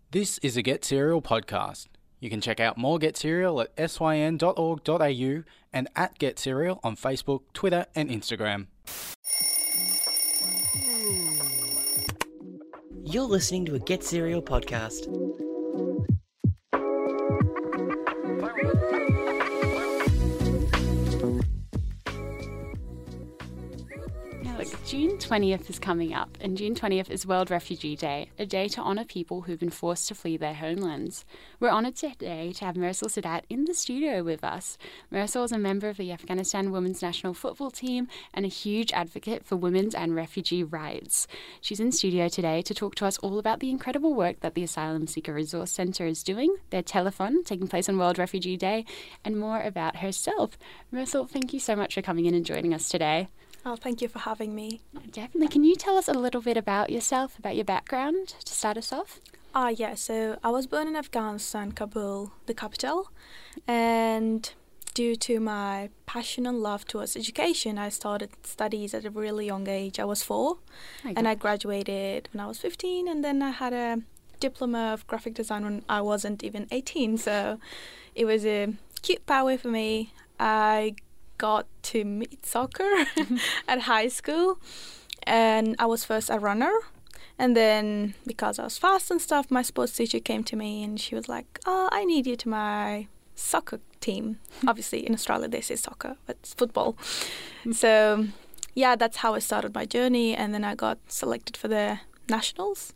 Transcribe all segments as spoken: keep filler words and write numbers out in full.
This is a Get Serial podcast. You can check out more Get Serial at s y n dot org dot a u and at Get Serial on Facebook, Twitter and Instagram. You're listening to a Get Serial podcast. June twentieth is coming up, and June twentieth is World Refugee Day, a day to honour people who've been forced to flee their homelands. We're honoured today to have Mersal Sadat in the studio with us. Mersal is a member of the Afghanistan women's national football team and a huge advocate for women's and refugee rights. She's in studio today to talk to us all about the incredible work that the Asylum Seeker Resource Centre is doing, their telethon taking place on World Refugee Day, and more about herself. Mersal, thank you so much for coming in and joining us today. Oh, thank you for having me. Definitely. Can you tell us a little bit about yourself, about your background, to start us off? Ah, uh, yeah. So I was born in Afghanistan, Kabul, the capital. And due to my passion and love towards education, I started studies at a really young age. I was four. Okay. And I graduated when I was fifteen. And then I had a diploma of graphic design when I wasn't even eighteen. So it was a cute pathway for me. I got to meet soccer at high school, and I was first a runner, and then because I was fast and stuff, my sports teacher came to me and she was like, oh, I need you to my soccer team. Obviously in Australia they say soccer, but it's football. So yeah, that's how I started my journey, and then I got selected for the nationals.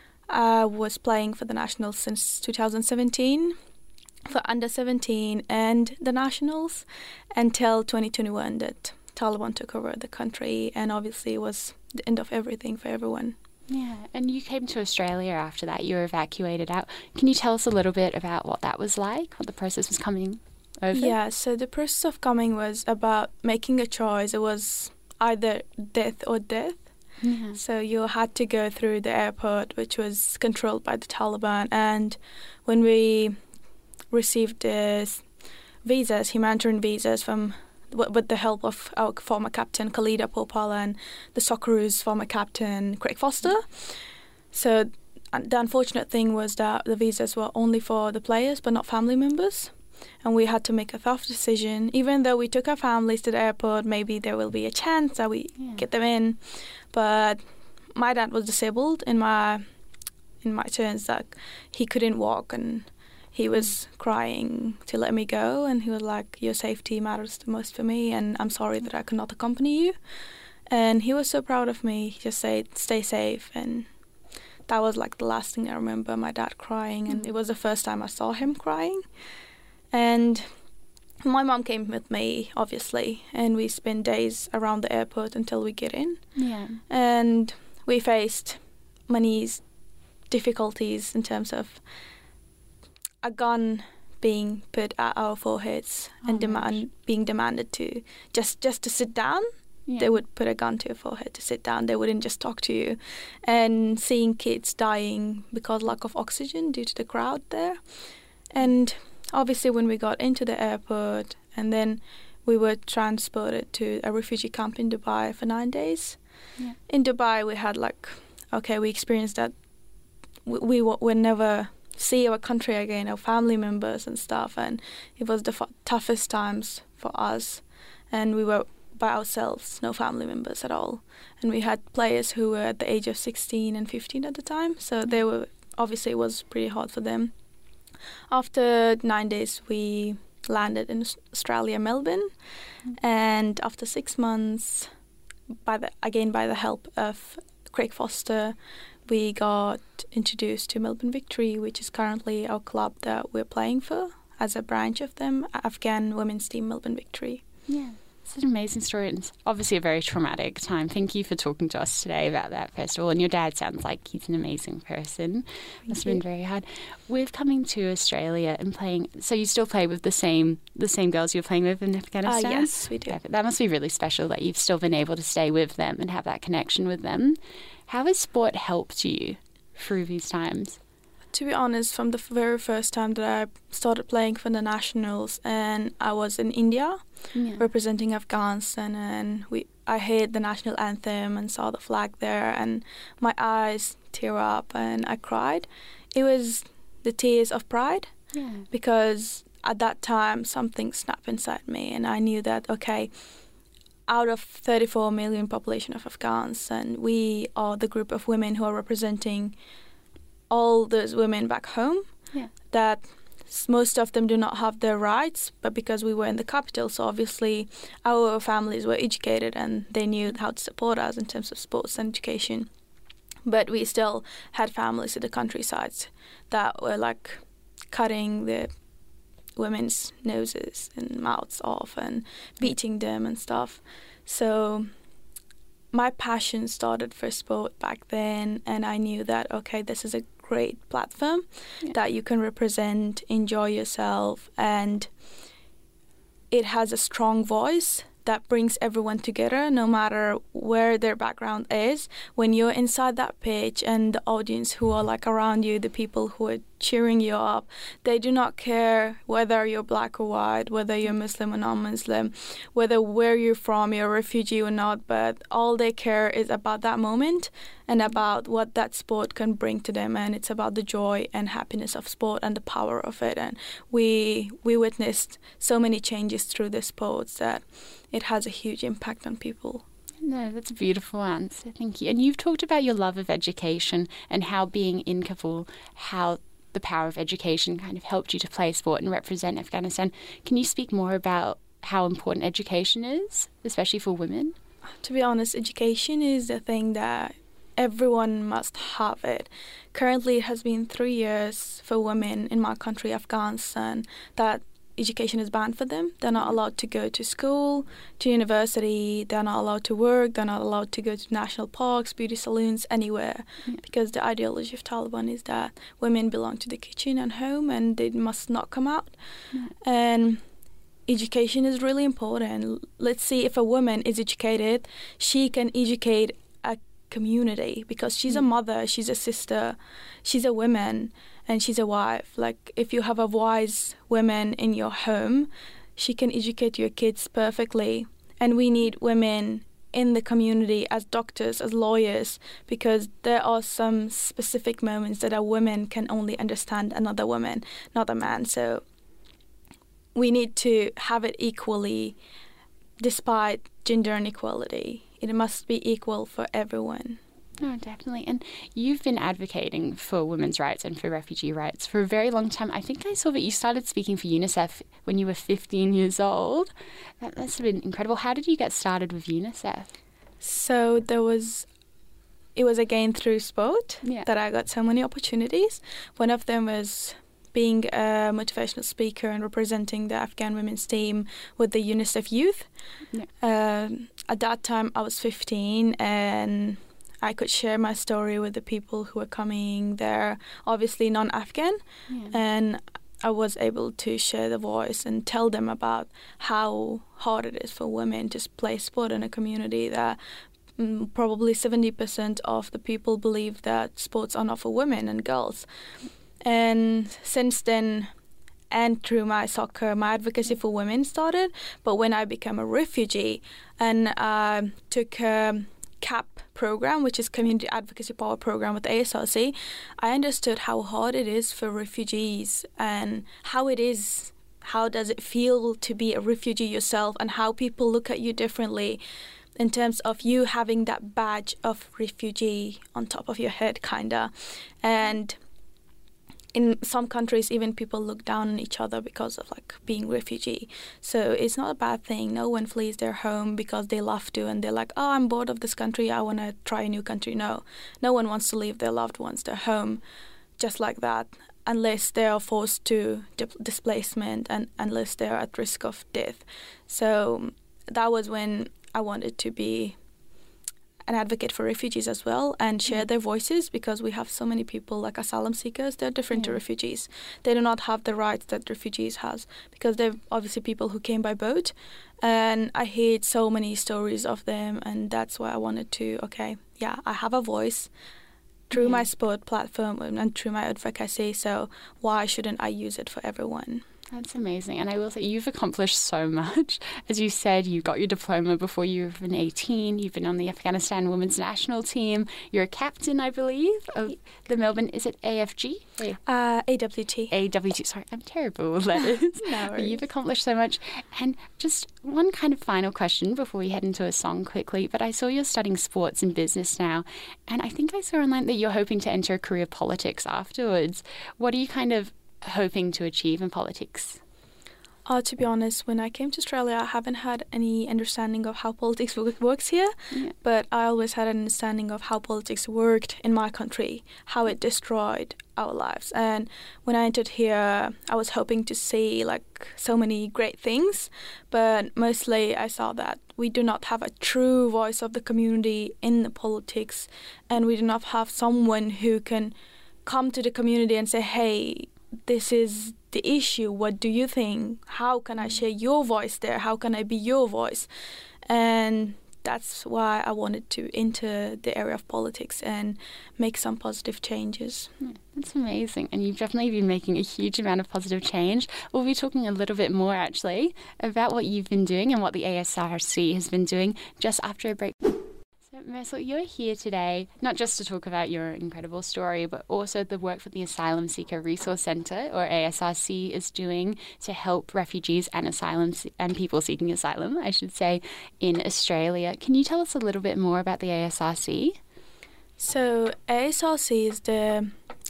I was playing for the nationals since two thousand seventeen for under seventeen and the nationals until twenty twenty-one that Taliban took over the country, and obviously it was the end of everything for everyone. Yeah, and you came to Australia after that. You were evacuated out. Can you tell us a little bit about what that was like, what the process was coming over? Yeah, so the process of coming was about making a choice. It was either death or death. Yeah. So you had to go through the airport, which was controlled by the Taliban, and when we received uh, visas, humanitarian visas from w- with the help of our former captain Khalida Popal and the Socceroos former captain Craig Foster. So uh, the unfortunate thing was that the visas were only for the players but not family members, and we had to make a tough decision. Even though we took our families to the airport, maybe there will be a chance that we yeah. get them in, but my dad was disabled in my in my terms that he couldn't walk, and he was crying to let me go, and he was like, your safety matters the most for me, and I'm sorry that I could not accompany you. And he was so proud of me. He just said, stay safe. And that was like the last thing I remember, my dad crying, and it was the first time I saw him crying. And my mom came with me, obviously, and we spent days around the airport until we get in. Yeah. And we faced many difficulties in terms of a gun being put at our foreheads oh and demand being demanded to just just to sit down. Yeah. They would put a gun to your forehead to sit down. They wouldn't just talk to you. And seeing kids dying because lack of oxygen due to the crowd there. And obviously when we got into the airport, and then we were transported to a refugee camp in Dubai for nine days. Yeah. In Dubai we had like, okay, we experienced that we, we were never see our country again, our family members and stuff, and it was the f- toughest times for us, and we were by ourselves, no family members at all, and we had players who were at the age of sixteen and fifteen at the time, so they were obviously it was pretty hard for them. After nine days we landed in Australia, Melbourne, mm-hmm. and after six months, by the again by the help of Craig Foster, we got introduced to Melbourne Victory, which is currently our club that we're playing for as a branch of them, Afghan women's team Melbourne Victory. Yeah, it's an amazing story, and it's obviously a very traumatic time. Thank you for talking to us today about that, first of all. And your dad sounds like he's an amazing person. Thank Must have you. been very hard. With coming to Australia and playing, so you still play with the same the same girls you were playing with in Afghanistan? Uh, yes, we do. Perfect. That must be really special that you've still been able to stay with them and have that connection with them. How has sport helped you through these times? To be honest, from the very first time that I started playing for the nationals, and I was in India yeah. representing Afghanistan, and we I heard the national anthem and saw the flag there, and my eyes tear up and I cried. it was the tears of pride. Yeah. Because at that time, something snapped inside me, and I knew that, okay, out of thirty-four million population of Afghans, and we are the group of women who are representing all those women back home, yeah. that most of them do not have their rights, but because we were in the capital, so obviously our families were educated and they knew how to support us in terms of sports and education. But we still had families in the countrysides that were like cutting the women's noses and mouths off and beating them and stuff. So my passion started for sport back then, and I knew that, okay, this is a great platform yeah. that you can represent, enjoy yourself, and it has a strong voice that brings everyone together, no matter where their background is. When you're inside that pitch and the audience who are like around you, the people who are cheering you up, they do not care whether you're black or white, whether you're Muslim or non-Muslim, whether where you're from, you're a refugee or not, but all they care is about that moment and about what that sport can bring to them, and it's about the joy and happiness of sport and the power of it. And we we witnessed so many changes through the sports that it has a huge impact on people. No, that's a beautiful answer. Thank you. And you've talked about your love of education and how being in Kabul, how the power of education kind of helped you to play sport and represent Afghanistan. Can you speak more about how important education is, especially for women? To be honest, education is the thing that everyone must have it. Currently, it has been three years for women in my country, Afghanistan, that education is banned for them. They're not allowed to go to school, to university, they're not allowed to work, they're not allowed to go to national parks, beauty salons, anywhere. Yeah. Because the ideology of Taliban is that women belong to the kitchen and home and they must not come out. Yeah. And education is really important. Let's see, if a woman is educated, she can educate a community because she's mm. a mother, she's a sister, she's a woman, and she's a wife. Like, if you have a wise woman in your home, she can educate your kids perfectly. And we need women in the community as doctors, as lawyers, because there are some specific moments that a woman can only understand another woman, not a man. So we need to have it equally, despite gender inequality. It must be equal for everyone. No, definitely. And you've been advocating for women's rights and for refugee rights for a very long time. I think I saw that you started speaking for UNICEF when you were fifteen years old. That, that's been incredible. How did you get started with UNICEF? So there was, it was again through sport yeah. that I got so many opportunities. One of them was being a motivational speaker and representing the Afghan women's team with the UNICEF youth. Yeah. Uh, at that time, I was fifteen, and I could share my story with the people who were coming there, obviously non-Afghan, yeah. and I was able to share the voice and tell them about how hard it is for women to play sport in a community that mm, probably seventy percent of the people believe that sports are not for women and girls. And since then, and through my soccer, my advocacy for women started. But when I became a refugee and uh, took a C A P program, which is Community Advocacy Power Program with A S R C, I understood how hard it is for refugees and how it is, how does it feel to be a refugee yourself, and how people look at you differently in terms of you having that badge of refugee on top of your head, kinda. And in some countries, even people look down on each other because of like being refugee. So it's not a bad thing. No one flees their home because they love to and they're like, oh, I'm bored of this country, I want to try a new country. No, no one wants to leave their loved ones, their home, just like that, unless they are forced to di- displacement and unless they're at risk of death. So that was when I wanted to be an advocate for refugees as well and share yeah. their voices, because we have so many people like asylum seekers. They're different yeah. to refugees. They do not have the rights that refugees has, because they're obviously people who came by boat, and I heard so many stories of them, and that's why I wanted to, okay, yeah, I have a voice through yeah. my sport platform and through my advocacy, so why shouldn't I use it for everyone? That's amazing. And I will say you've accomplished so much. As you said, you got your diploma before you were even eighteen. You've been on the Afghanistan women's national team. You're a captain, I believe, of the Melbourne, is it A F G? Uh, A W T. A W T. Sorry, I'm terrible with letters. No But you've accomplished so much. And just one kind of final question before we head into a song quickly. But I saw you're studying sports and business now. And I think I saw online that you're hoping to enter a career politics afterwards. What are you kind of hoping to achieve in politics? Uh, to be honest, when I came to Australia, I haven't had any understanding of how politics w- works here, Yeah. but I always had an understanding of how politics worked in my country, how it destroyed our lives. And when I entered here, I was hoping to see like so many great things, but mostly I saw that we do not have a true voice of the community in the politics, and we do not have someone who can come to the community and say, hey, this is the issue. What do you think? How can I share your voice there? How can I be your voice? And that's why I wanted to enter the area of politics and make some positive changes. Yeah, that's amazing. And you've definitely been making a huge amount of positive change. We'll be talking a little bit more actually about what you've been doing and what the A S R C has been doing just after a break. So, Mersal, you're here today not just to talk about your incredible story, but also the work that the Asylum Seeker Resource Centre, or A S R C, is doing to help refugees and asylum and people seeking asylum, I should say, in Australia. Can you tell us a little bit more about the A S R C? So, A S R C is the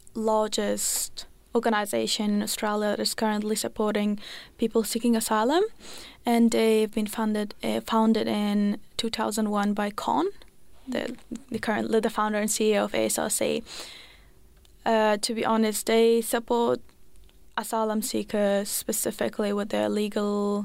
largest organisation in Australia that is currently supporting people seeking asylum, and they've been funded, uh, founded in two thousand one by Con, the the currently the founder and C E O of A S R C. Uh, to be honest, they support asylum seekers specifically with their legal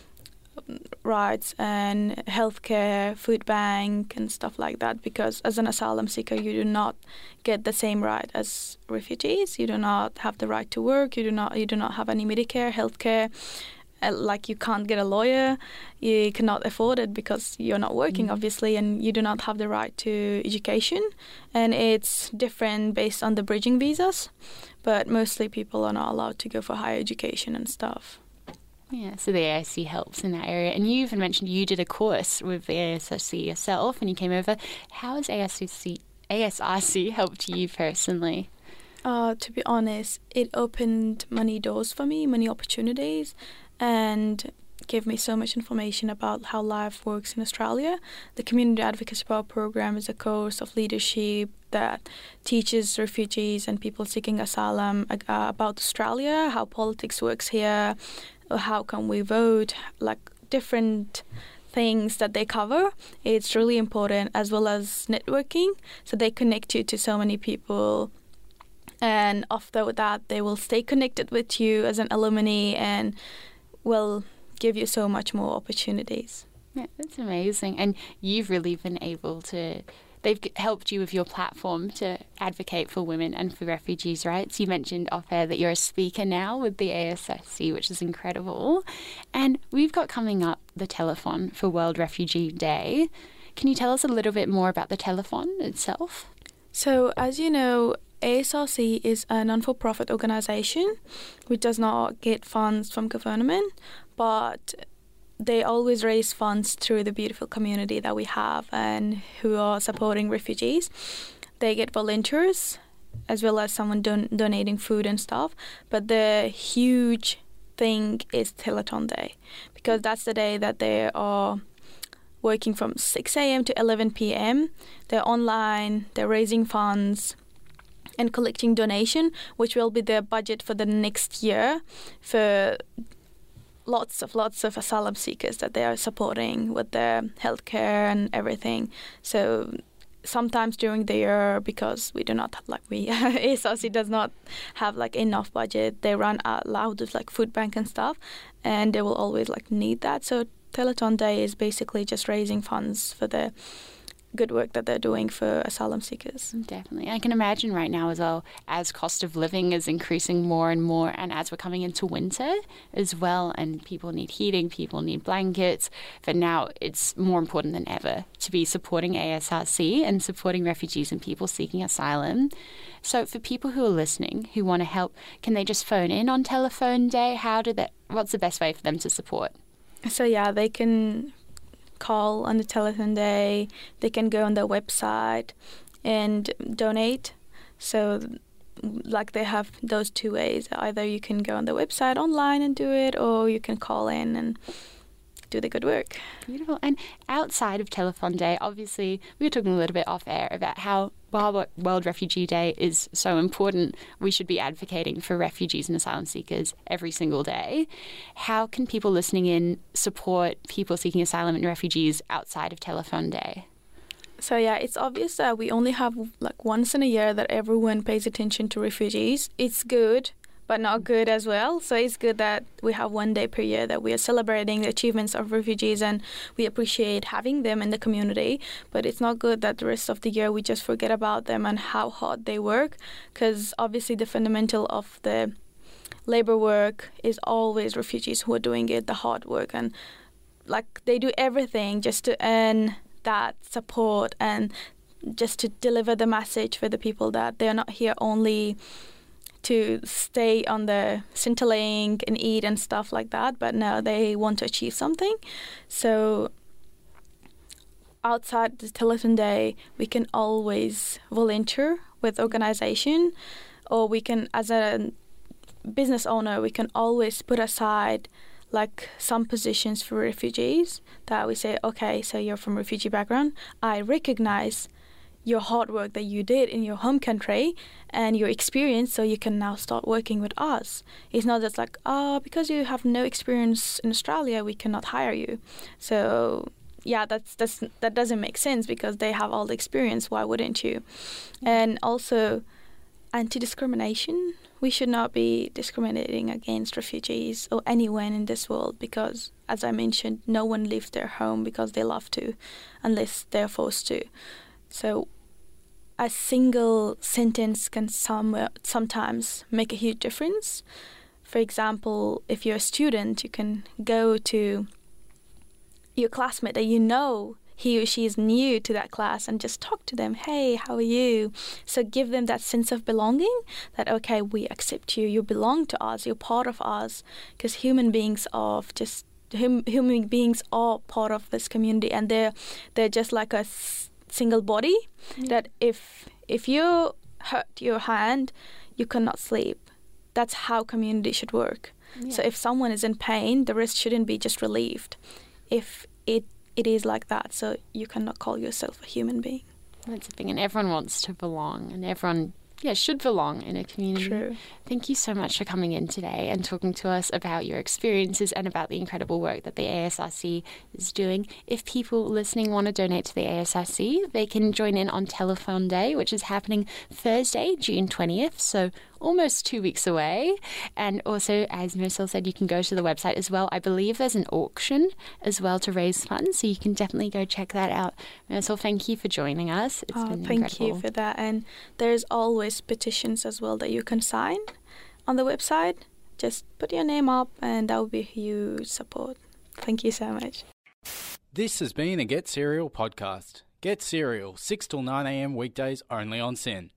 rights and healthcare, food bank and stuff like that, because as an asylum seeker you do not get the same right as refugees. You do not have the right to work, you do not you do not have any Medicare, healthcare, uh, like you can't get a lawyer, you cannot afford it because you're not working, mm. obviously, and you do not have the right to education, and it's different based on the bridging visas, but mostly people are not allowed to go for higher education and stuff. Yeah, so the A S R C helps in that area. And you even mentioned you did a course with the A S R C yourself when you came over. How has A S R C, A S R C helped you personally? Uh, to be honest, it opened many doors for me, many opportunities, and gave me so much information about how life works in Australia. The Community Advocacy Power Program is a course of leadership that teaches refugees and people seeking asylum uh, about Australia, how politics works here, how can we vote, like different things that they cover. It's really important, as well as networking. So they connect you to so many people, and after that they will stay connected with you as an alumni and will give you so much more opportunities. Yeah, that's amazing. And you've really been able to, they've helped you with your platform to advocate for women and for refugees' rights. You mentioned off air that you're a speaker now with the A S R C, which is incredible. And we've got coming up the telethon for World Refugee Day. Can you tell us a little bit more about the telethon itself? So, as you know, A S R C is a non-for-profit organisation which does not get funds from government, but they always raise funds through the beautiful community that we have and who are supporting refugees. They get volunteers as well as someone don- donating food and stuff. But the huge thing is Telethon Day, because that's the day that they are working from six a.m. to eleven p.m. They're online, they're raising funds and collecting donation, which will be their budget for the next year for lots of lots of asylum seekers that they are supporting with their healthcare and everything. So sometimes during the year, because we do not have, like we A S R C does not have like enough budget, they run out loud with like food bank and stuff, and they will always like need that. So Telethon Day is basically just raising funds for the good work that they're doing for asylum seekers. Definitely. I can imagine right now as well, as cost of living is increasing more and more, and as we're coming into winter as well, and people need heating, people need blankets, but now it's more important than ever to be supporting A S R C and supporting refugees and people seeking asylum. So for people who are listening, who want to help, can they just phone in on Telephone Day? How do they, what's the best way for them to support? So yeah, they can call on the Telephone Day, they can go on their website and donate. So like they have those two ways. Either you can go on the website online and do it, or you can call in and do the good work. Beautiful. And outside of Telephone Day, obviously, we were talking a little bit off air about how while World Refugee Day is so important, we should be advocating for refugees and asylum seekers every single day. How can people listening in support people seeking asylum and refugees outside of Telephone Day? So yeah, it's obvious that we only have like once in a year that everyone pays attention to refugees. It's good, but not good as well. So it's good that we have one day per year that we are celebrating the achievements of refugees and we appreciate having them in the community. But it's not good that the rest of the year we just forget about them and how hard they work, because obviously the fundamental of the labor work is always refugees who are doing it, the hard work, and like they do everything just to earn that support and just to deliver the message for the people that they're not here only to stay on the Centrelink and eat and stuff like that, but no, they want to achieve something. So outside the Telephone Day, we can always volunteer with organization, or we can, as a business owner, we can always put aside like some positions for refugees that we say, okay, so you're from refugee background, I recognize your hard work that you did in your home country and your experience, so you can now start working with us. It's not just like, oh, because you have no experience in Australia, we cannot hire you. So yeah, that's that's that doesn't make sense, because they have all the experience. Why wouldn't you? And also anti-discrimination. We should not be discriminating against refugees or anyone in this world, because, as I mentioned, no one leaves their home because they love to, unless they're forced to. So a single sentence can some, sometimes make a huge difference. For example, if you're a student, you can go to your classmate that you know he or she is new to that class and just talk to them. Hey, how are you? So give them that sense of belonging, that, okay, we accept you, you belong to us, you're part of us, because human beings are just, hum, human beings are part of this community, and they're, they're just like a s- single body, mm-hmm. that if, if you hurt your hand, you cannot sleep. That's how community should work. Yeah. So if someone is in pain, the rest shouldn't be just relieved. If it It is like that, so you cannot call yourself a human being. That's the thing, and everyone wants to belong, and everyone, yeah, should belong in a community. True. Thank you so much for coming in today and talking to us about your experiences and about the incredible work that the A S R C is doing. If people listening want to donate to the A S R C, they can join in on Telephone Day, which is happening Thursday, June twentieth, so almost two weeks away. And also, as Marisol said, you can go to the website as well. I believe there's an auction as well to raise funds, so you can definitely go check that out. Marisol, thank you for joining us. It's oh, been thank incredible. you for that. And there's always petitions as well that you can sign on the website. Just put your name up, and that will be huge support. Thank you so much. This has been a Get Serial podcast. Get Serial, six till nine a.m. weekdays only on S Y N.